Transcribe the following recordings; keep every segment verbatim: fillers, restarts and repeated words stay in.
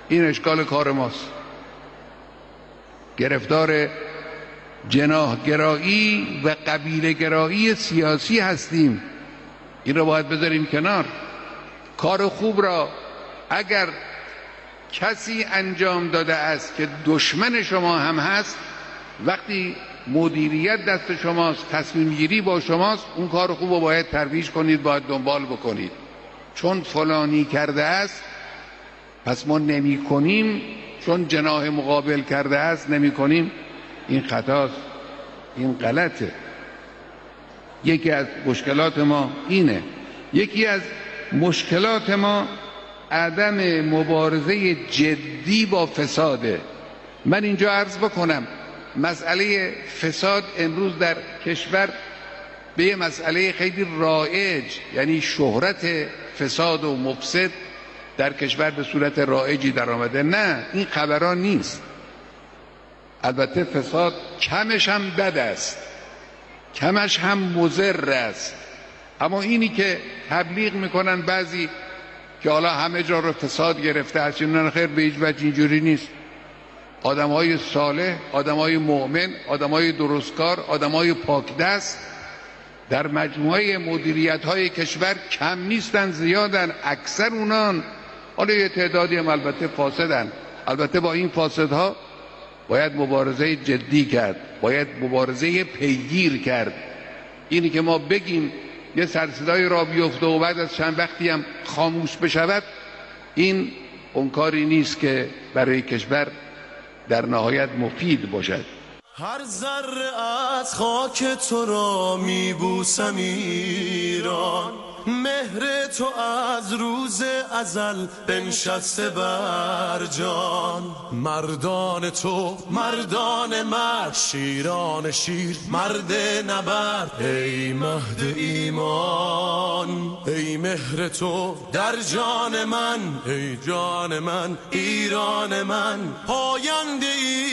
این اشکال کار ماست. گرفتار جناح گرایی و قبیله گرایی سیاسی هستیم. این رو باید بذاریم کنار. کار خوب را اگر کسی انجام داده است که دشمن شما هم هست، وقتی مدیریت دست شماست، تصمیم گیری با شماست، اون کار خوب رو باید ترویج کنید، باید دنبال بکنید. چون فلانی کرده است پس ما نمی کنیم، چون جناح مقابل کرده است نمی کنیم، این خطاست، این غلطه. یکی از مشکلات ما اینه. یکی از مشکلات ما عدم مبارزه جدی با فساده. من اینجا عرض بکنم مسئله فساد امروز در کشور به یه مسئله خیلی رایج، یعنی شهرت فساد و مفسد در کشور به صورت رایجی در آمده. نه، این خبران نیست. البته فساد کمش هم بد است، کمش هم مضر است، اما اینی که تبلیغ میکنن بعضی که حالا همه جا رو فساد گرفته است، نه خیر، به هیچ وجه اینجوری نیست. آدمای صالح، آدمای مؤمن، آدمای درستکار، آدمای پاکدست در مجموعه مدیریت‌های کشور کم نیستن، زیادن. اکثر اونان، حالا یه تعدادی هم البته فاسدن. البته با این فاسدها باید مبارزه جدی کرد، باید مبارزه پیگیر کرد. اینی که ما بگیم یه سرصدای را بیفته و بعد از چند وقتی هم خاموش بشود، این اون کاری نیست که برای کشور در نهایت مفید باشد. هر ذره از خاک تو را میبوسم ایران، مهر تو از روز ازل بنشسته بر جان. مردان تو مردان مرد، شیران شیر مرد نبرد. ای مهد ایمان، ای مهر تو در جان من، ای جان من ایران من، پاینده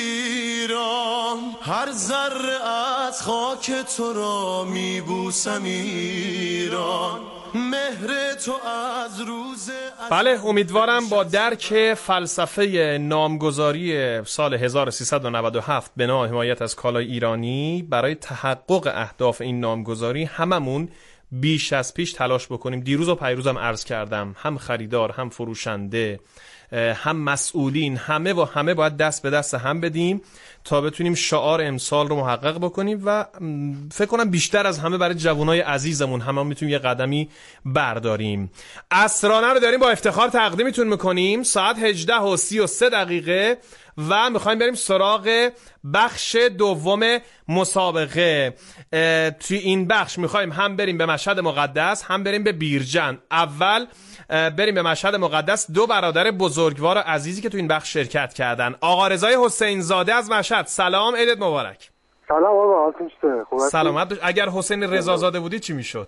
ایران. هر ذره از خاک تو را میبوسم ایران، مهر تو از روز. بله، امیدوارم با درک فلسفه نامگذاری سال هزار و سیصد و نود و هفت به نام حمایت از کالای ایرانی برای تحقق اهداف این نامگذاری هممون بیش از پیش تلاش بکنیم. دیروز و پیروزم عرض کردم، هم خریدار، هم فروشنده، هم مسئولین، همه و همه باید دست به دست هم بدیم تا بتونیم شعار امسال رو محقق بکنیم و فکر کنم بیشتر از همه برای جوانای عزیزمون هم میتونیم یه قدمی برداریم. عصرانه رو داریم با افتخار تقدیمتون میکنیم، ساعت هجده و سی و سه دقیقه و میخوایم بریم سراغ بخش دوم مسابقه. توی این بخش میخوایم هم بریم به مشهد مقدس، هم بریم به بیرجند. اول بریم به مشهد مقدس. دو برادر بزرگوار و عزیزی که تو این بخش شرکت کردن. آقا رضای حسین زاده از مشهد، سلام، عیدت مبارک. سلام آقا، حالتون چطوره؟ خوب هستید؟ سلامت باش. اگر حسین رضا زاده بودی چی میشد؟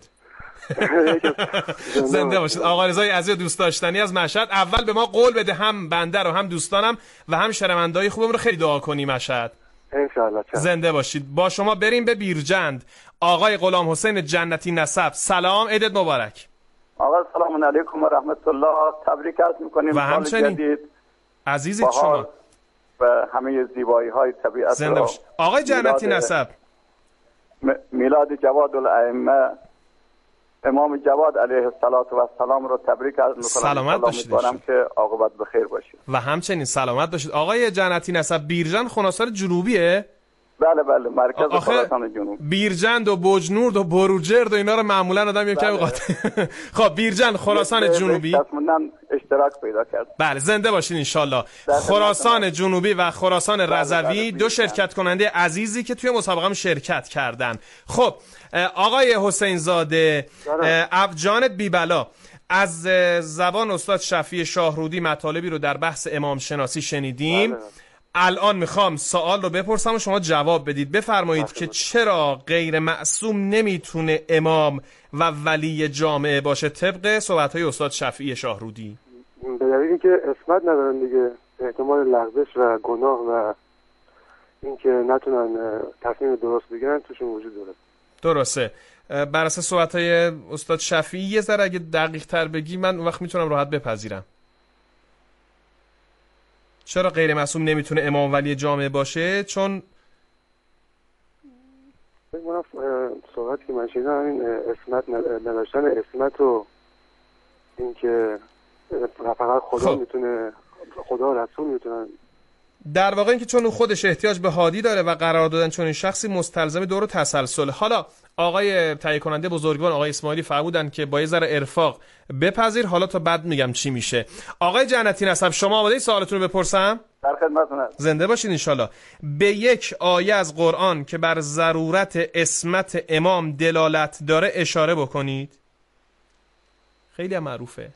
زنده باشید. آقا رضای عزیز دوست داشتنی از مشهد، اول به ما قول بده هم بنده رو هم دوستانم و هم شنونده‌های خوبم رو خیلی دعا کنی مشهد. ان شاء الله. زنده باشید. با شما بریم به بیرجند. آقای غلام حسین جنتی نسب، سلام، عیدت مبارک. آقا سلام علیکم و رحمت الله، تبریک عرض می‌کنیم و همچنین عزیزید شما و همه زیبایی های طبیعت. زنده باشید. آقای جنتی نسب، میلاد جواد الائمه امام جواد علیه السلام رو تبریک عرض می‌کنم. سلامت باشید. امیدوارم که عاقبت بخیر باشه. و همچنین سلامت باشید. آقای جنتی نسب، بیرجند خراسان جنوبیه؟ بله بله، مرکز خراسان جنوب. بیرجند و بوجنورد و بروجرد و اینا رو معمولا آدم یه کمی قاطی. خب بیرجند خراسان جنوبی من اشتراک پیدا کرد. بله، زنده باشین ان شاء الله. خراسان جنوبی و خراسان رضوی دو شرکت کننده عزیزی که توی مسابقه هم شرکت کردن. خب آقای حسین زاده، افجانت بیبلا، از زبان استاد شفیع شاهرودی مطالبی رو در بحث امام شناسی شنیدیم. بله. الان میخوام سوال رو بپرسم و شما جواب بدید. بفرمایید که چرا غیر معصوم نمیتونه امام و ولی جامعه باشه طبق صحبت‌های استاد شفیع شاهرودی؟ به دلیلی که عصمت ندارن دیگه، احتمال لغزش و گناه و اینکه نتونن تصمیم درست بگیرن توشون وجود داره. درسته. بر اساس صحبت‌های استاد شفیع یه ذره اگه دقیق تر بگی من اون وقت میتونم راحت بپذیرم. چرا غیر معصوم نمیتونه امام ولی جامعه باشه؟ چون من صحبت که من شنیدم این اسمت نداشتن اسمت و این که فقط خدا خب. میتونه، خدا و رسول میتونن. در واقع اینکه چون اون خودش احتیاج به هادی داره و قرار دادن چون این شخصی مستلزم دور و تسلسل. حالا آقای تهیه کننده بزرگوار آقای اسماعیلی فرمودن که با یه ذره ارفاق بپذیر، حالا تا بعد میگم چی میشه. آقای جنتی نسب شما آماده سوالتون رو بپرسم؟ در خدمتتونم. زنده باشین انشالله. به یک آیه از قرآن که بر ضرورت اسمت امام دلالت داره اشاره بکنید. خیلی هم معروفه.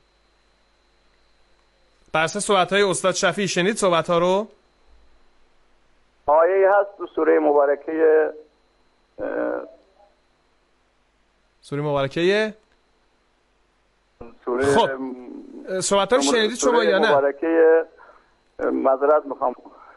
بر اساس صحبت‌های استاد شفیعی شنید صحبت‌ها رو؟ آیه هست تو سوره مبارکه سوره مبارکه سوره خب صحبت‌ها رو شنیدید شما یا نه؟ مبارکه معذرت میخوام.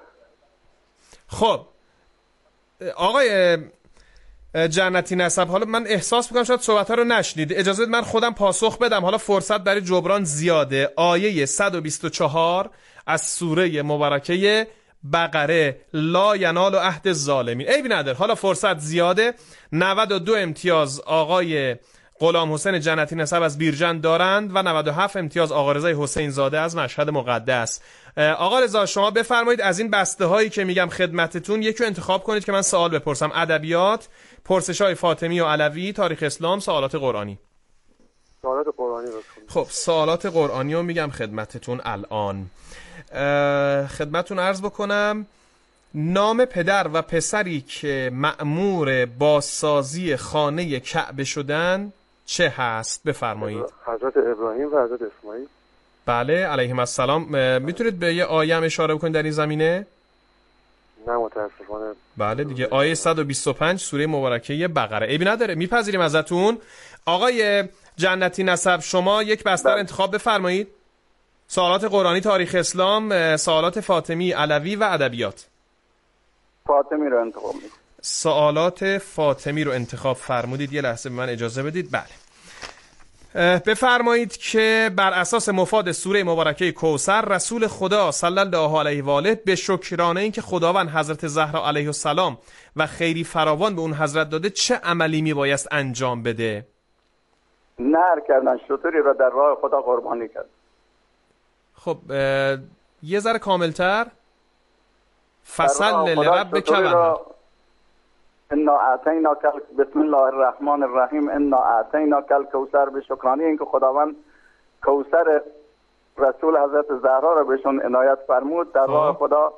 خب آقای جنتی نسب، حالا من احساس میکنم شاید صحبت‌ها رو نشنید، اجازه من خودم پاسخ بدم، حالا فرصت برای جبران زیاده. آیه صد و بیست و چهار از سوره مبارکه بقره، لا ینال عهد الظالمین. عیبی نداره، حالا فرصت زیاده. نود و دو امتیاز آقای غلام حسین جنتی نسب از بیرجند دارند و نود و هفت امتیاز آقا رضا حسین زاده از مشهد مقدس. آقا رضا شما بفرمایید از این بسته هایی که میگم خدمتتون یکی رو انتخاب کنید که من سوال بپرسم. ادبیات، پرسش‌های فاطمی و علوی، تاریخ اسلام، سوالات قرآنی. سوالات قرآنی بکنید. خب سوالات قرآنی رو میگم خدمتتون الان. خدمتتون عرض بکنم نام پدر و پسری که مأمور بازسازی خانه کعبه شدن چه هست؟ بفرمایید. حضرت ابراهیم و حضرت اسماعیل. بله علیهم السلام. میتونید به یه آیه هم اشاره بکنید در این زمینه؟ نه متاسفانه. بله دیگه، آیه صد و بیست و پنج سوره مبارکه بقره. عیبی نداره، میپذیریم ازتون. آقای جنتی نسب شما یک بستر انتخاب بفرمایید. سوالات قرآنی، تاریخ اسلام، سوالات فاطمی، علوی و ادبیات. فاطمی رو انتخاب می‌کنم. سوالات فاطمی رو انتخاب فرمودید. یه لحظه به من اجازه بدید. بله بفرمایید که بر اساس مفاد سوره مبارکه کوثر رسول خدا صلی الله علیه و آله به شکرانه این که خداوند حضرت زهرا علیه السلام و خیری فراوان به اون حضرت داده چه عملی میبایست انجام بده؟ نهر کردن، شتری را در راه خدا قربانی کرد. خب یه ذره کاملتر. فصل لربک ونحر. انا اعطینا کل بسم الله الرحمن الرحیم انا اعطینا کل کوثر. به شکرانه اینکه خداوند کوثر رسول حضرت زهرا را بهشون عنایت فرمود، در راه خدا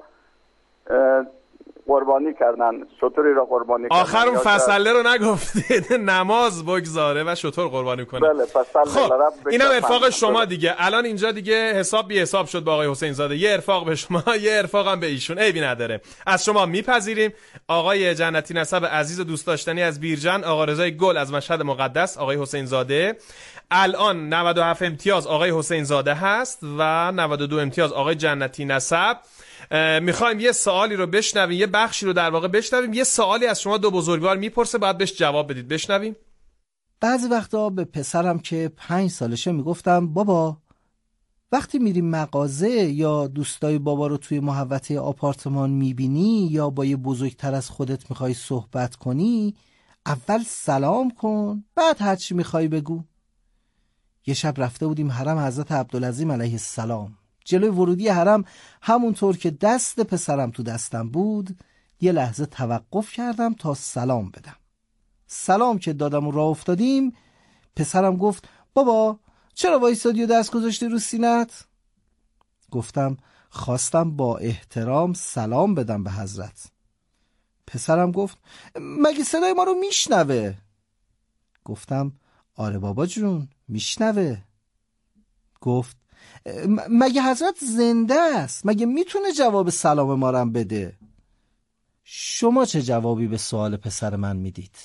قربانی کردن، شتری را قربانی کردن. آخر اون فصله رو نگفتید. نماز بگذاره و شتر قربانی کنه. بله فصل. خب اینم ارفاق شما دیگه. الان اینجا دیگه حساب بی حساب شد با آقای حسین زاده. یه ارفاق به شما، یه ارفاق هم به ایشون. عیبی نداره، از شما میپذیریم. آقای جنتی نسب عزیز و دوست داشتنی از بیرجند، آقا رضای گل از مشهد مقدس، آقای حسین زاده. الان نود و هفت امتیاز آقای حسین زاده هست و نود و دو امتیاز آقای جنتی نسب. میخوایم یه سوالی رو بشنویم، یه بخشی رو در واقع بشنویم. یه سوالی از شما دو بزرگوار میپرسه، باید بهش جواب بدید. بشنویم. بعضی وقتا به پسرم که پنج سالشه میگفتم بابا وقتی میری مغازه یا دوستای بابا رو توی محوطه آپارتمان میبینی یا با یه بزرگتر از خودت میخوای صحبت کنی اول سلام کن بعد هر چی میخوای بگو. یه شب رفته بودیم حرم حضرت عبدالعظیم علیه السلام. جلوی ورودی حرم همونطور که دست پسرم تو دستم بود یه لحظه توقف کردم تا سلام بدم. سلام که دادم و راه افتادیم پسرم گفت بابا چرا وایسادی و دست گذاشتی رو سینت؟ گفتم خواستم با احترام سلام بدم به حضرت. پسرم گفت مگه صدای ما رو میشنوه؟ گفتم آره بابا جون میشنوه. گفت مگه حضرت زنده است؟ مگه میتونه جواب سلام ما رو بده؟ شما چه جوابی به سوال پسر من میدید؟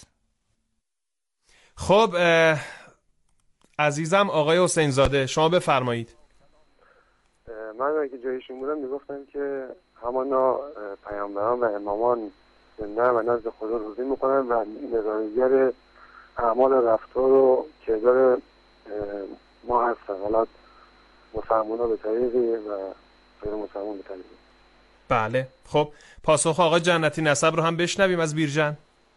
خب عزیزم آقای حسین زاده شما بفرمایید. من اگه جایشون بودم میگفتم که همانا پیامبران و امامان زنده و نزد خدا روزی میکنن و نظامیگر اعمال رفتار و کردار ما هستن. حالا مسلمان ها به طریقی و غیر مسلمان بتنیم. بله. خب پاسخ آقای جنتی نسب رو هم بشنویم از بیرجن.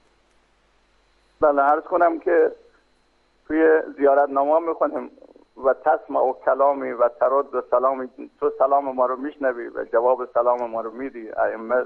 بله، عرض کنم که توی زیارتنامه میخونیم و تسمع و کلامی و ترد و سلامی، تو سلام ما رو میشنوی و جواب سلام ما رو میدی. ائمه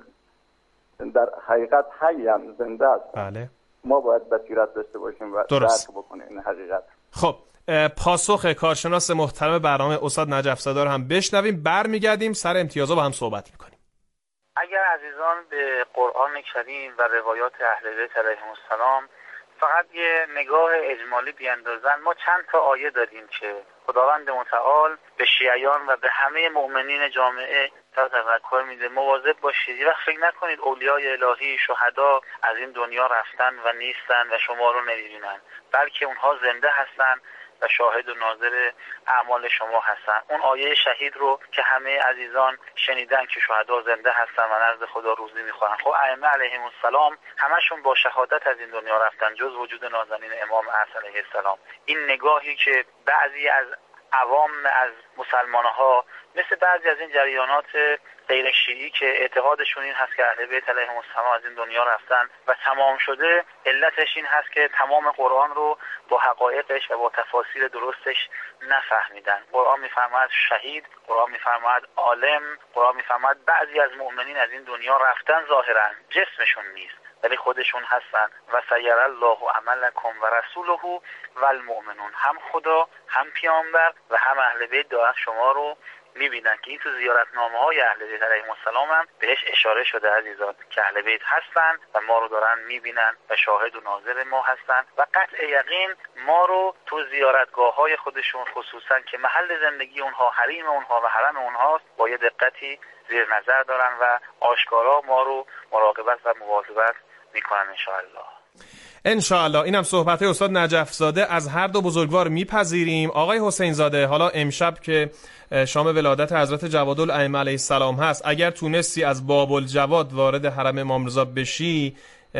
در حقیقت حی هم زنده است. بله. ما باید بصیرت داشته باشیم و درک بکنیم این حقیقت. خب پاسخ کارشناس محترم برنامه استاد نجف زاده رو هم بشنویم، برمیگردیم سر امتیازها با هم صحبت میکنیم. اگر عزیزان به قرآن کریم و روایات اهل بیت علیهم السلام فقط یه نگاه اجمالی بیاندازن، ما چند تا آیه داریم که خداوند متعال به شیعیان و به همه مؤمنین جامعه تذکر میده مواظب باشید. یه وقت فکر نکنید اولیای الهی، شهدا از این دنیا رفتن و نیستن و شما رو نمیبینن، بلکه اونها زنده هستن و شاهد و ناظر اعمال شما هستن. اون آیه شهید رو که همه عزیزان شنیدن که شهدا زنده هستن و نزد خدا روزی میخورن. خب ائمه علیهم السلام همشون با شهادت از این دنیا رفتن جز وجود نازنین امام احسن علیه السلام. این نگاهی که بعضی از عوام از مسلمان‌ها مثل بعضی از این جریانات غیر شیعی که اعتقادشون این هست که اهل بیت علیهم السلام از این دنیا رفتن و تمام شده، علتش این هست که تمام قرآن رو با حقایقش و با تفاسیر درستش نفهمیدن. قرآن میفرماید شهید، قرآن میفرماید عالم، قرآن میفرماید بعضی از مؤمنین از این دنیا رفتن ظاهرا، جسمشون نیست ولی خودشون هستن. و سیر الله عملکم و رسوله و المؤمنون، هم خدا هم پیامبر و هم اهل بیت دارن شما رو میبینن که این تو زیارتنامه های اهل بیت علیهم السلام هم بهش اشاره شده عزیزان که اهل بیت هستن و ما رو دارن میبینن و شاهد و ناظر ما هستن و قطع یقین ما رو تو زیارتگاه های خودشون خصوصا که محل زندگی اونها، حریم اونها و حرم اونها با یه دقتی زیر نظر دارن و آشکارا ما رو مراقبت و مواظبت میکنن انشاءالله. انشاءالله. اینم صحبت استاد نجف زاده از هر دو بزرگوار میپذیریم. آقای حسین زاده، حالا امشب که شام ولادت حضرت جوادالائمه علیه السلام هست، اگر تونستی از باب الجواد وارد حرم امام رضا بشی،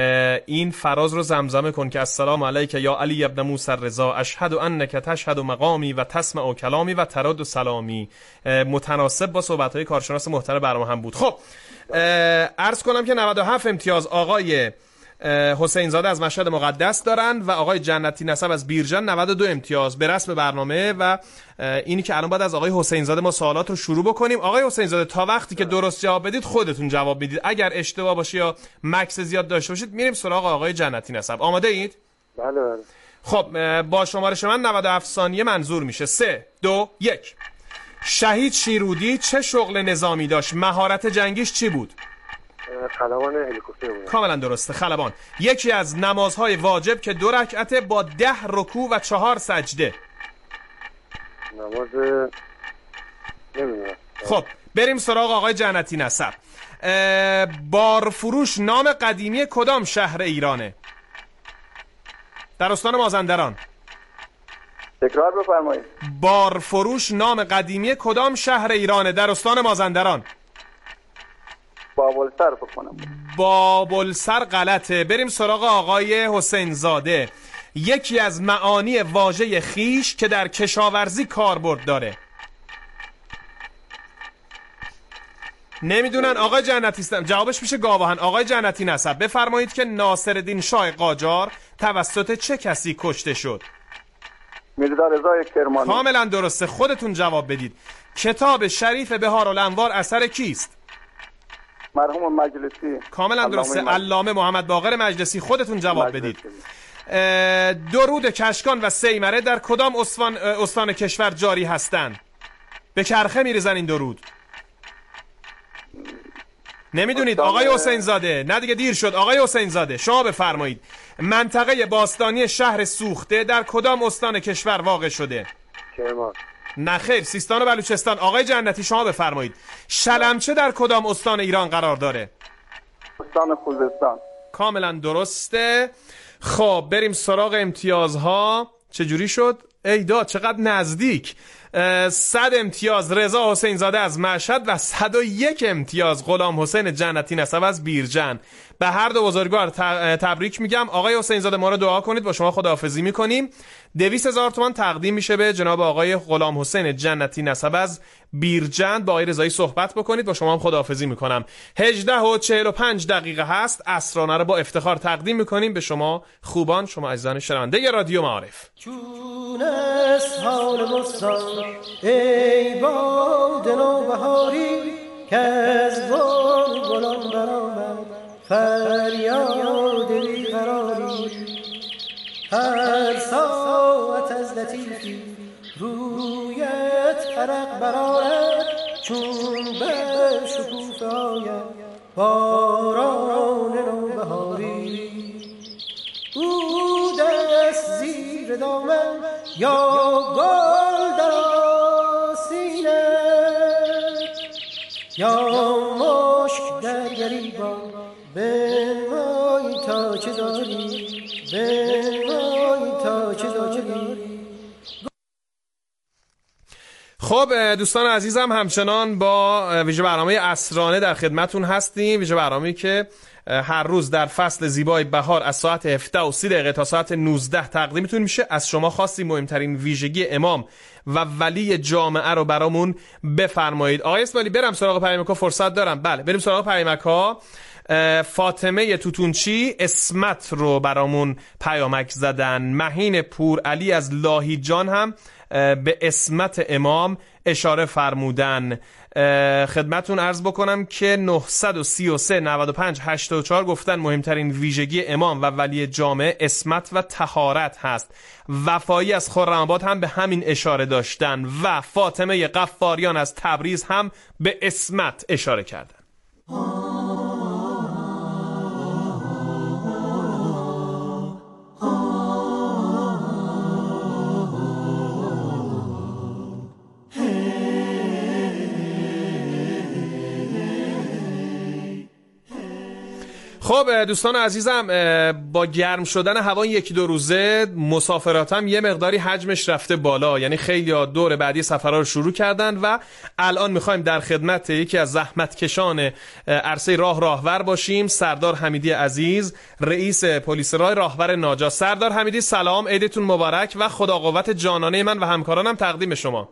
این فراز رو زمزمه کن که السلام علیک یا علی ابن موسی الرضا، اشهد انک تشهد مقامی و تسمع کلامی و ترد سلامی. متناسب با صحبت‌های کارشناس محترم برنامه هم بود. خب عرض کنم که نود و هفت امتیاز آقای حسین زاده از مشهد مقدس دارن و آقای جنتی نسب از بیرجن نود و دو امتیاز به رسم برنامه. و اینی که الان بعد از آقای حسین زاده ما سوالات رو شروع بکنیم. آقای حسین زاده تا وقتی که درست جواب بدید خودتون جواب بدید، اگر اشتباه باشه یا مکس زیاد داشته باشید میریم سراغ آقای جنتی نسب. آماده اید؟ بله بله. خب با شمارش من نود و هفت ثانیه منظور میشه. سه دو یک. شهید شیرودی چه شغل نظامی داشت؟ مهارت جنگیش چی بود؟ خلبان هلیکوپتر بود. کاملا درسته، خلبان. یکی از نمازهای واجب که دو رکعته با ده رکوع و چهار سجده. نماز نمیدونم. خب بریم سراغ آقای جنتی نسب. بارفروش نام قدیمی کدام شهر ایرانه؟ در استان مازندران. تکرار بفرمایید. بارفروش نام قدیمی کدام شهر ایرانه در استان مازندران؟ بابلسر بکنم. بابلسر غلطه. بریم سراغ آقای حسین زاده. یکی از معانی واژه خیش که در کشاورزی کاربرد داره. نمیدونن آقای جنتی نسب. جوابش میشه گاوهن. آقای جنتی نسب بفرمایید که ناصرالدین شاه قاجار توسط چه کسی کشته شد؟ میرزا رضای کرمانی. کاملا درسته، خودتون جواب بدید. کتاب شریف بهارالانوار اثر کیست؟ مرحوم مجلسی. کاملا درسته، علامه محمد باقر مجلسی. خودتون جواب مجلسی. بدید. درود کشکان و سیمره در کدام استان استان کشور جاری هستند؟ به چرخه میریزن این درود. نمیدونید آقای حسین زاده؟ نه دیگه دیر شد. آقای حسین زاده شما بفرمایید. منطقه باستانی شهر سوخته در کدام استان کشور واقع شده؟ کرمان. نه خیر، سیستان و بلوچستان. آقای جنتی شما بفرمایید. شلمچه در کدام استان ایران قرار داره؟ استان خوزستان. کاملا درسته. خب بریم سراغ امتیازها. چجوری شد؟ ای دا چقدر نزدیک. صد امتیاز رضا حسین زاده از مشهد و صد و یک امتیاز غلام حسین جنتی نسب از بیرجن. به هر دو بزرگوار تبریک میگم. آقای حسین زاده ما رو دعا کنید، با شما خداحافظی میکنیم. دویست هزار تومان تقدیم میشه به جناب آقای غلام حسین جنتی نسب از بیرجند. با آقای رضایی صحبت بکنید. با شما هم خداحافظی میکنم. هجده و چهل و پنج دقیقه هست. اسرانه رو با افتخار تقدیم میکنیم به شما خوبان، شما عزیزان شنونده رادیو معارف. چون است حال مستان ای باد نوبهاری که از گل گلان برآمد فریاد بیقراری، هر ساعت از لطیفی رویت عرق برآرد، چون بر شکوفه آید باران نوبهاری. بود است زیر دامن یا گل در آستینه، یا مشک در گریبان بنمای تا چه داری، بنمای تا چه داری. خب دوستان عزیزم، همچنان با ویژه برنامه عصرانه در خدمتون هستیم. ویژه برنامه‌ای که هر روز در فصل زیبای بهار از ساعت هفده و سی دقیقه تا ساعت نوزده تقدیمتون میشه. از شما خواستیم مهمترین ویژگی امام و ولی جامعه رو برامون بفرمایید. آقای اسماعیلی برم سراغ پیامک ها، فرصت دارم؟ بله بریم سراغ پیامک ها. فاطمه توتونچی اسمت رو برامون پیامک زدن. مهین پور علی از لاهیجان هم به اسمت امام اشاره فرمودن. خدمتون عرض بکنم که نه سه سه نه پنج هشت چهار گفتن مهمترین ویژگی امام و ولی جامعه اسمت و طهارت هست. وفایی از خرم‌آباد هم به همین اشاره داشتن و فاطمه غفاریان از تبریز هم به اسمت اشاره کردن. خب دوستان عزیزم، با گرم شدن هوا یکی دو روزه مسافراتم یه مقداری حجمش رفته بالا، یعنی خیلی ها دور بعدی سفرها رو شروع کردن و الان میخوایم در خدمت یکی از زحمتکشان عرصه راه راهور باشیم، سردار حمیدی عزیز، رئیس پلیس راه راهور ناجا. سردار حمیدی سلام، عیدتون مبارک و خدا قوت جانانه من و همکارانم تقدیم شما.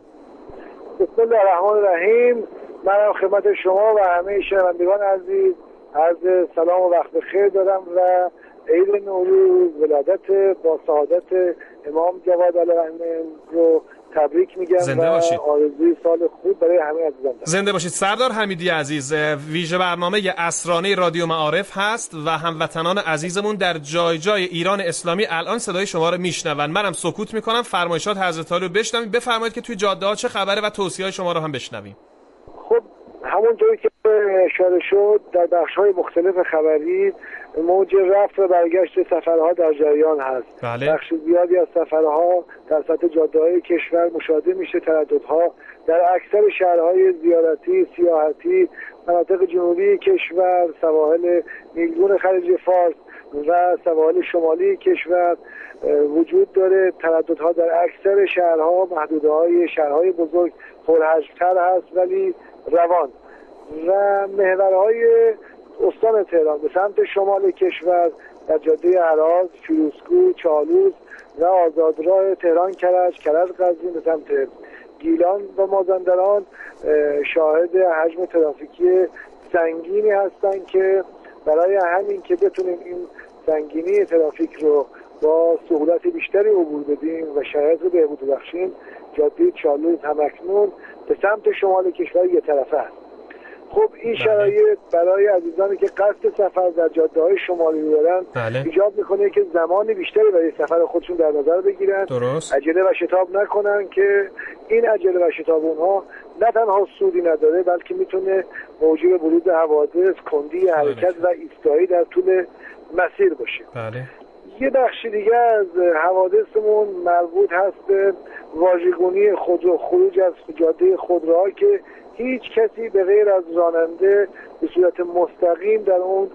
بسم الله الرحمن الرحیم. منم خدمت شما و همه شنوندگان عزیز عرض سلام و وقت بخیر دارم و عید نوروز ولادت با سعادت امام جواد علیه الرحمه رو تبریک میگم زنده و باشید. آرزوی سال خوب برای همه عزیزان دارم. زنده باشید. سردار حمیدی عزیز، ویژه برنامه عصرانه رادیو معارف هست و هموطنان عزیزمون در جای جای ایران اسلامی الان صدای شما رو میشنون. منم سکوت میکنم، فرمایشات حضرت علی رو بشنویم. بفرمایید که توی جاده ها چه خبره و توصیه‌های شما رو هم بشنویم. خب همونطوری که اشاره شد در بخش‌های مختلف خبری موج رفت و برگشت سفرها در جریان هست. بله. بخش زیادی از سفرها در سطح جاده‌های کشور مشاهده میشه. ترددها در اکثر شهرهای زیارتی، سیاحتی، مناطق جنوبی کشور، سواحل نیلگون خلیج فارس و سواحل شمالی کشور وجود داره. ترددها در اکثر شهرها، محدوده‌های شهرهای بزرگ پرحجم‌تر هست ولی روان و محورهای استان تهران به سمت شمال کشور در جاده هراز، فیروزکوه، چالوس و آزادراه تهران کرج، کرج قزوین به سمت گیلان و مازندران شاهد حجم ترافیکی سنگینی هستند که برای همین که بتونیم این سنگینی ترافیک رو با سهولت بیشتری عبور بدیم و شرایط رو بهبود بخشیم، جاده چالوس همکنون به سمت شمال کشور یک طرفه است. خب این شرایط برای عزیزانی که قصد سفر در جاده‌های شمالی دارن ایجاب میکنه که زمان بیشتری برای سفر خودشون در نظر بگیرن. درست. عجله و شتاب نکنن که این عجله و شتاب اونها نه تنها سودی نداره بلکه میتونه موجب بروز حوادث، کندی حرکت و ایستایی در طول مسیر باشه. بله. یه بخش دیگه از حوادثمون مربوط هست به واژگونی خودرو، خروج از جاده خودروها که هیچ کسی به غیر از راننده به صورت مستقیم در اون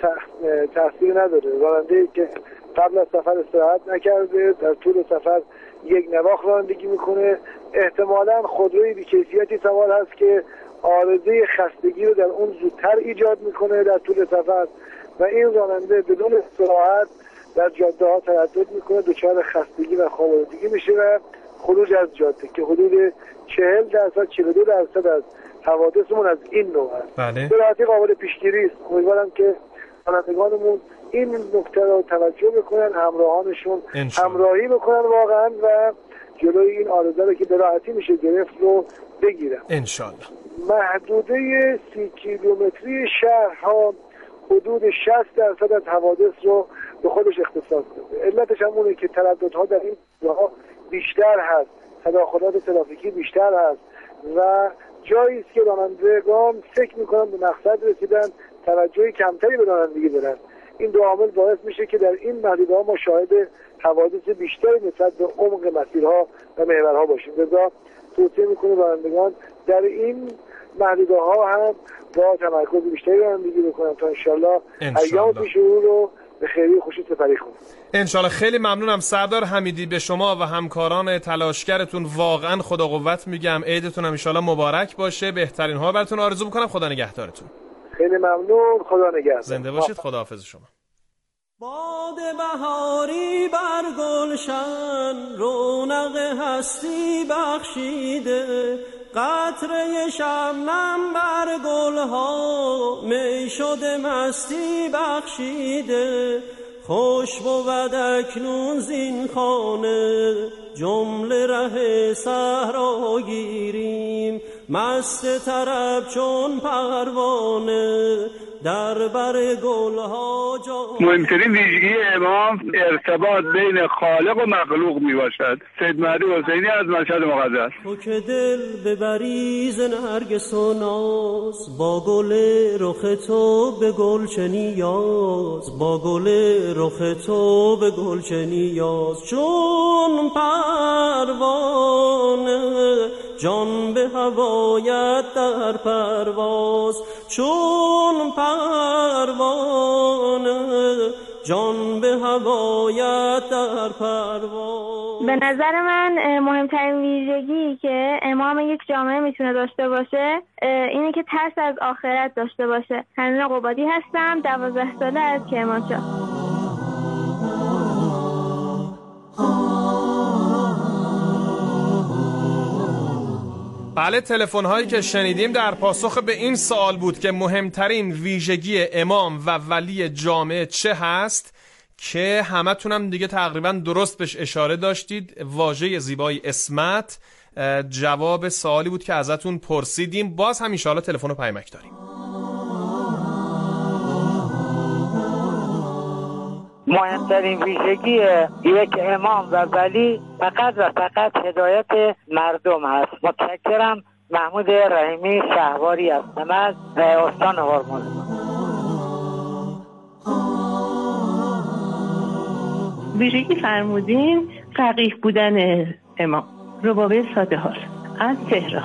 تاثیر نداره. راننده که قبل از سفر استراحت نکرده در طول سفر یک نواخت رانندگی میکنه، احتمالاً خودروی بی‌کیفیتی سوار هست که عارضه خستگی رو در اون زودتر ایجاد میکنه در طول سفر و این راننده بدون استراحت در جاده ها تردد میکنه، دچار خستگی و خواب آلودگی میشه و خروج از جاده که حدود چهل درصد چهل و دو درصد از حوادثمون از این نوع هست. بله. به راحتی قابل پیشگیری است. امیدوارم که رانندگانمون این نکته رو توجه بکنن، همراهانشون همراهی بکنن واقعا و جلوی این آرزه رو که به راحتی میشه گرفت رو بگیرن انشالله. محدوده سی کیلومتری شهرها حدود شصت درصد از حوادث رو به خودش اختصاص داده. علتش هم اونه که ترددها در این جاها بیشتر هست، تداخلات ترافیکی بیشتر هست و جایی است که رانندگان فکر میکنن به مقصد رسیدن، توجهی کمتری به رانندگی دارن. این دو عامل باعث میشه که در این محدوده‌ها ما شاهد حوادث بیشتری نسبت به عمق مسیرها و محورها باشیم. لذا توصیه میکنه رانندگان در این محدوده‌ها هم با تمرکز بیشتری رانندگی بکنن تا انشالله ایام پیش رو رو به خیری خوشی سپری کنیم. انشالله. خیلی ممنونم سردار حمیدی. به شما و همکاران تلاشگرتون واقعا خدا قوت میگم. عیدتون هم انشالله مبارک باشه. بهترین ها براتون آرزو میکنم. خدا نگهدارتون. خیلی ممنون. خدا نگهدار. زنده باشید. خداحافظ شما. باد بهاری بر گلشن رونق هستی بخشیده، قطره شبنم بر گلها می شده مستی بخشیده. خوش بود اکنون زین خانه جمله ره صحرا گیریم، مست طرب چون پروانه در بر گلها جا. مهمترین ویژگی امام ارتباط بین خالق و مخلوق می باشد. سید مهدی حسینی از مشهد مقدس. تو که دل ببری ز نرگس و ناز، با گل رخ تو به گل چه نیاز، با گل رخ تو به گل چه نیاز. چون پروانه جان به هوایت در پرواز، چون پروانه جان به هوایت در پرواز. به نظر من مهمترین ویژگی که امام یک جامعه میتونه داشته باشه اینه که ترس از آخرت داشته باشه. حنون قبادی هستم، دوازده ساله از کرمانشاه. بله، تلفن هایی که شنیدیم در پاسخ به این سوال بود که مهمترین ویژگی امام و ولی جامعه چه هست، که همتونم دیگه تقریبا درست بهش اشاره داشتید. واژه زیبای اسمت جواب سوالی بود که ازتون پرسیدیم. باز هم ان شاءالله تلفن و پیامک داریم. مهمترین ویژگی یک امام و ولی فقط و فقط هدایت مردم هست. متشکرم. محمود رحیمی شهواری هستم از استان هرمز. ویژگی فرمودین فقیه بودن امام. ربابه ساده حال از تهران.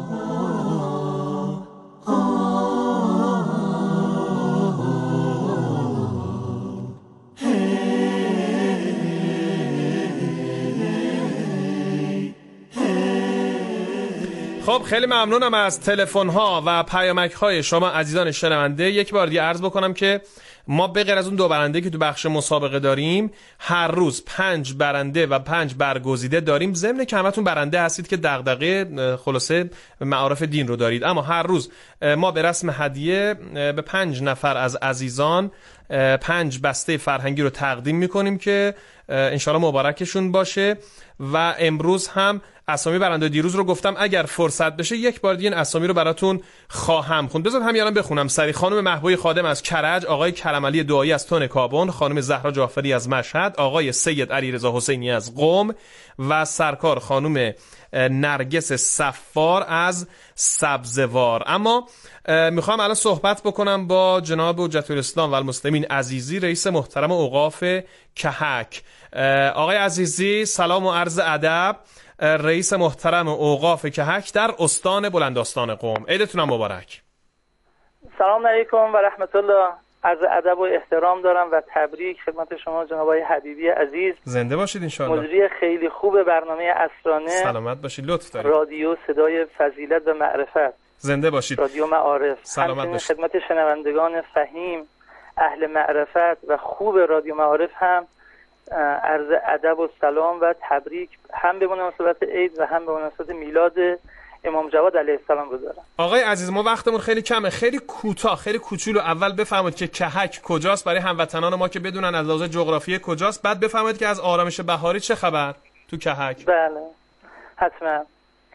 خب خیلی ممنونم از تلفن ها و پیامک های شما عزیزان شنونده. یک بار دیگه عرض بکنم که ما به غیر از اون دو برنده که تو بخش مسابقه داریم، هر روز پنج برنده و پنج برگزیده داریم. ضمن که همتون برنده هستید که دغدغه خلاصه معارف دین رو دارید، اما هر روز ما به رسم هدیه به پنج نفر از عزیزان پنج بسته فرهنگی رو تقدیم میکنیم که انشالله مبارکشون باشه. و امروز هم اسامی برنده دیروز رو گفتم، اگر فرصت بشه یک بار دیگه این اسامی رو براتون خواهم خوند. بذار همین الان بخونم سری. خانم محبوب خادم از کرج، آقای کرمعلی دعایی از تن کابون، خانم زهرا جعفری از مشهد، آقای سید علیرضا حسینی از قم و سرکار خانم نرگس صفار از سبزوار. اما میخوام الان صحبت بکنم با جناب حجت الاسلام و المسلمین عزیزی، رئیس محترم اوقاف کهک. آقای عزیزی سلام و عرض ادب. رئیس محترم اوقاف کهک در استان بلنداستان قم، عیدتون مبارک. سلام علیکم و رحمت الله. عرض ادب و احترام دارم و تبریک خدمت شما جناب آقای حبیبی عزیز. زنده باشید ان شاء الله. مجری خیلی خوب برنامه اسرانه. سلامت باشید، لطف دارید. رادیو صدای فضیلت و معرفت. زنده باشید. رادیو معارف. سلامت باشید. خدمت شنوندگان فهیم اهل معرفت و خوب رادیو معارف هم عرض ادب و سلام و تبریک هم به مناسبت عید و هم به مناسبت میلاد امام جواد علیه السلام گذارم. آقای عزیز ما وقتمون خیلی کمه، خیلی کوتاه، خیلی کوچولو اول بفرمایید که کهک کجاست برای هموطنان ما که بدونن از لحاظ جغرافیایی کجاست، بعد بفرمایید که از آرامش بهاری چه خبر تو کهک. بله حتما.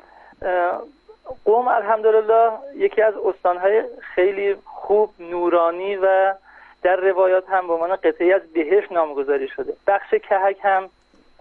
قم الحمدلله یکی از استانهای خیلی خوب نورانی و در روایات هم به عنوان قطعی از بهشت نامگذاری شده. بخش کهک هم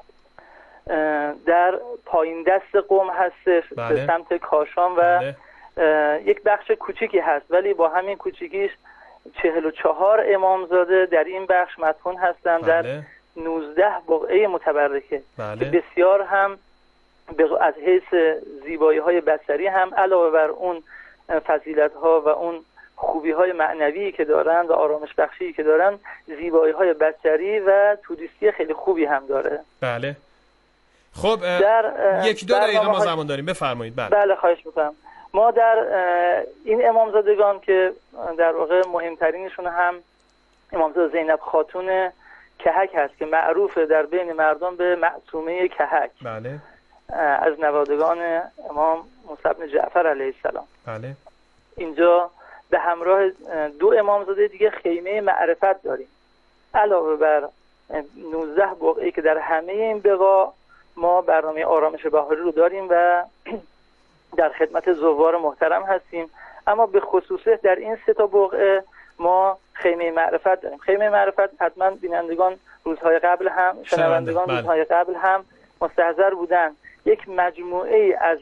در پایین دست قم هستش. بله. به سمت کاشان و بله. یک بخش کوچیکی هست ولی با همین کوچیکیش چهل و چهار امامزاده در این بخش مدفون هستند. بله. در نوزده بقعه متبرکه. بله. که بسیار هم از حیث زیبایی های بصری هم علاوه بر اون فضیلت ها و اون خوبی های معنوی که دارن و آرامش بخشی که دارن، زیبایی های بصری و توریستی خیلی خوبی هم داره. بله. خب در یک دو دقیقه ما زمان داریم، بفرمایید. بله بله خواهش میکنم. ما در این امامزادگان که در واقع مهمترینشون هم امامزاده زینب خاتون کهک هست که معروفه در بین مردم به معصومه کهک. بله. از نوادگان امام موسی بن جعفر علیه السلام. بله. اینجا به همراه دو امامزاده دیگه خیمه معرفت داریم. علاوه بر نوزده بقعه که در همه این بقاع ما برنامه آرامش بهاری رو داریم و در خدمت زوار محترم هستیم، اما به خصوص در این سه تا بقعه ما خیمه معرفت داریم. خیمه معرفت حتما بینندگان روزهای قبل هم شنوندگان بله. روزهای قبل هم مستحضر بودن. یک مجموعه از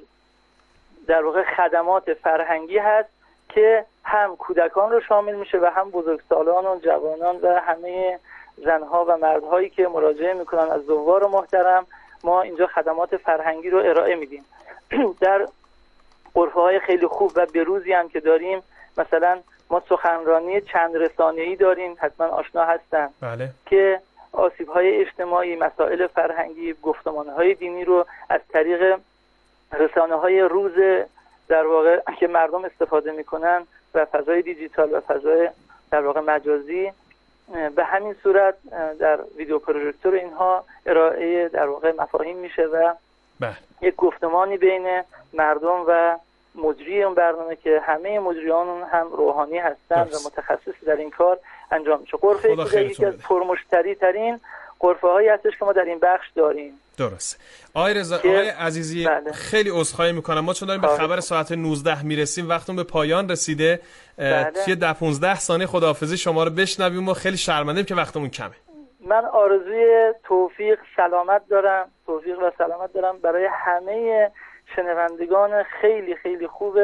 در واقع خدمات فرهنگی هست که هم کودکان رو شامل میشه و هم بزرگسالان و جوانان و همه زنها و مردهایی که مراجعه میکنن از زوار محترم. ما اینجا خدمات فرهنگی رو ارائه میدیم. در غرفه‌های خیلی خوب و بروزی هم که داریم، مثلا ما سخنرانی چند رسانه‌ای داریم، حتما آشنا هستن. بله. که آسیب‌های اجتماعی، مسائل فرهنگی، گفتمان‌های دینی رو از طریق رسانه‌های روز در واقع که مردم استفاده میکنن و فضای دیجیتال و فضای در واقع مجازی، به همین صورت در ویدیو پروژکتور اینها ارائه در واقع مفاهیم میشه و بله. یک گفتمانی بین مردم و مجری اون برنامه که همه مجریان هم روحانی هستند و متخصص در این کار انجام میشه. غرفه که یکی از پرمشتری ترین غرفه هایی هستش که ما در این بخش داریم. درسته. آقای رضا، آقای عزیزی بله. خیلی عذرخواهی میکنم، ما چون داریم به خبر ساعت نوزده میرسیم، وقتمون به پایان رسیده. بله. توی ده پانزده ثانیه خداحافظی شما رو بشنویم و خیلی شرمنده‌ام که وقتمون کمه. من آرزوی توفیق سلامت دارم، توفیق و سلامت دارم برای همه شنوندگان خیلی خیلی خوب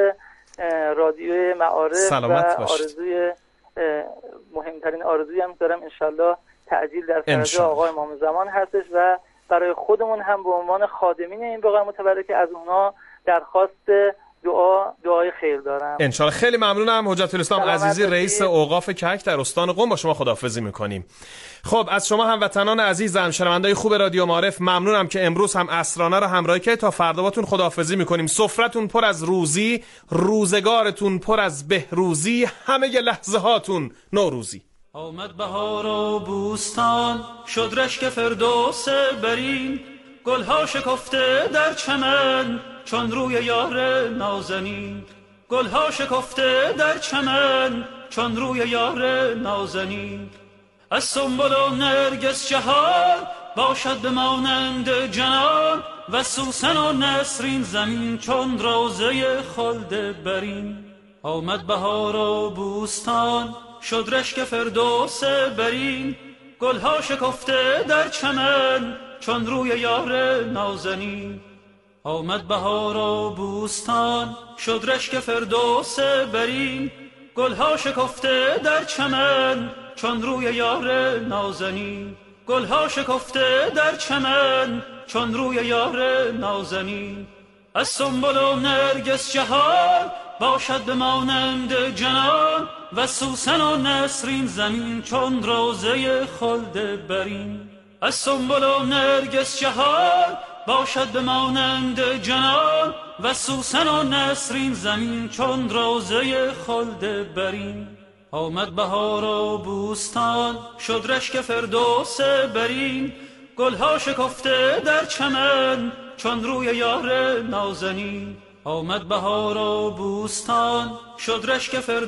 رادیو معارف و آرزوی مهمترین آرزوی هم دارم انشالله تعجیل در فرج آقای امام زمان هستش و برای خودمون هم به عنوان خادمین این بقاع متبرکه از اونها درخواست دعا دعای خیر دارم. انشالله. خیلی ممنونم. حجت الاسلام عزیزی، رئیس اوقاف کهک در استان قم، با شما خداحافظی میکنیم. خب از شما هموطنان عزیزم، شنوندای خوب رادیو معارف، ممنونم که امروز هم عصرانه رو همراهی کردید. تا فردا باتون خداحافظی میکنیم. سفرتون پر از روزی، روزگارتون پر از بهروزی، همه لحظه هاتون نوروزی. آمد بهار و بوستان، شد رشک فردوس برین، گلها شکفته در چمن چون روی یار نازنین. گلها شکفته در چمن چون روی یار نازنین. از سنبل و نرگس جهان باشد به مانند جنان، و سوسن و نسرین زمین چون روضه خلد برین. آمد بهار و بوستان، شد رشک فردوس برین، گلها شکفته در چمن چون روی یار نازنین. آمد بهار و بوستان، شد رشک فردوس برین، گلها شکفته در چمن چون روی یار نازنین. گلها شکفته در چمن چون روی یار نازنین. از سنبل و نرگس جهان باشد به مانند جنان، و سوسن و نسرین زمین چون روضه خلد برین. از سنبل و نرگس جهان باشد به مانند جنان، و سوسن و نسرین زمین چون روضه خلد برین. آمد بهار و بوستان، شد رشک فردوس برین، گلها شکفته در چمن چون روی یار نازنین. آمد بهار و بوستان شد رشک فرد